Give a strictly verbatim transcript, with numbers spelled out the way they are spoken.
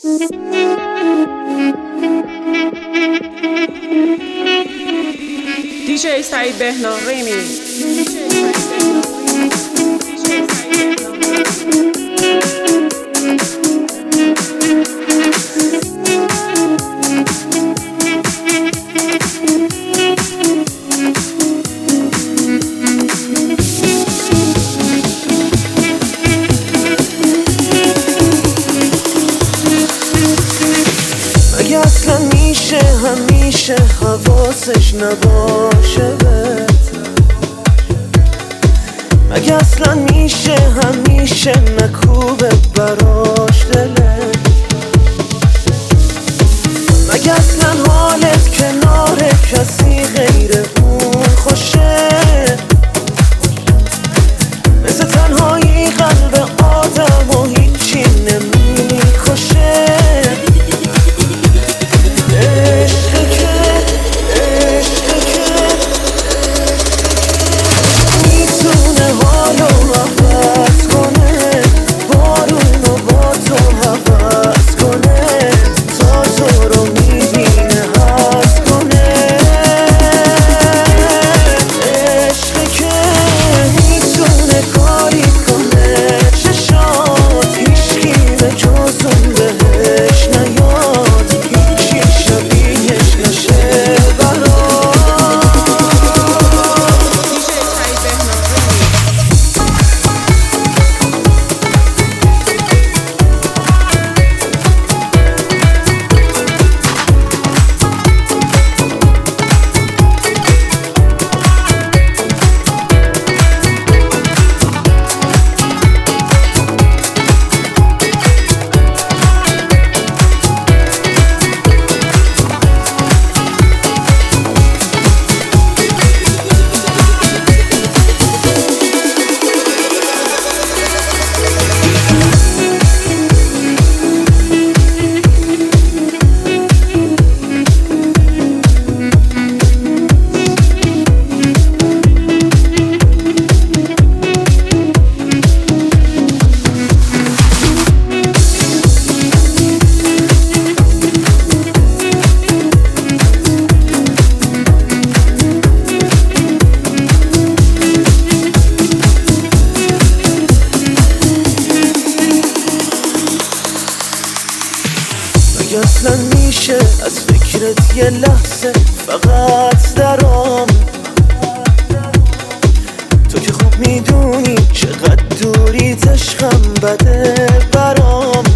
دیجی سعید بهنام ریمیکس. مگه اصلا میشه همیشه حواسش نباشه بهتر؟ مگه اصلا میشه همیشه نکوبه براش دله؟ مگه اصلا حالت کنار کسی غیر اون خوشه؟ مثل تنهایی قلب آدم و هیچی نمیکشه. اصلا میشه از فکرت یه لحظه فقط درام؟ تو که خوب میدونی چقدر دوریت عشقم بده برام.